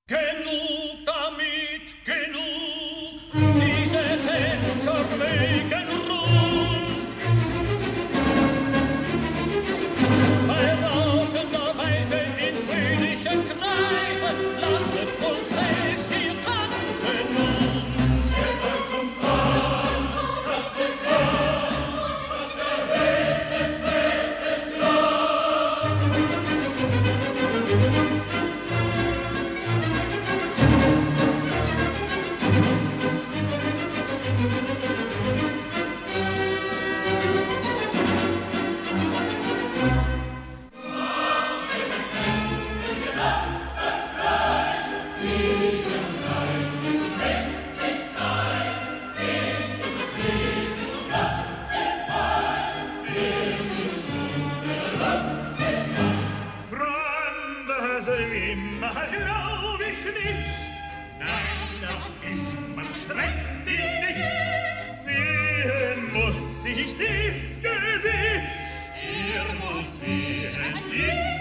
Genug damit, genug, diese Tänzer wegen Ruhm. Bei rauschender Weise in fröhlichen Kreisen, lasset uns selbst hier tanzen nun. Schäfer zum Tanz, Katze Tanz, was der Weg des Festes los. Immer glaub ich nicht, nein, das Immer streckt mich nicht. Sehen muss ich dies Gesicht, ihr muss sehen dies